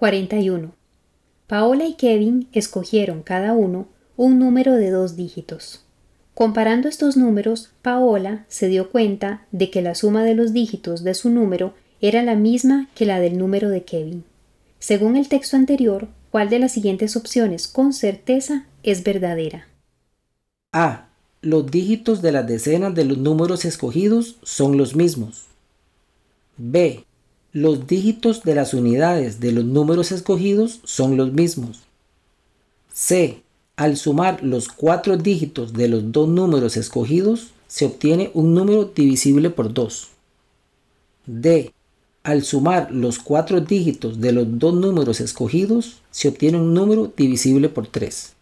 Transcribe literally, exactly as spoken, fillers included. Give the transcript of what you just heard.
cuarenta y uno. Paola y Kevin escogieron cada uno un número de dos dígitos. Comparando estos números, Paola se dio cuenta de que la suma de los dígitos de su número era la misma que la del número de Kevin. Según el texto anterior, ¿cuál de las siguientes opciones con certeza es verdadera? A. Los dígitos de las decenas de los números escogidos son los mismos. B. Los dígitos de las unidades de los números escogidos son los mismos. C. Al sumar los cuatro dígitos de los dos números escogidos, se obtiene un número divisible por dos. D. Al sumar los cuatro dígitos de los dos números escogidos, se obtiene un número divisible por tres.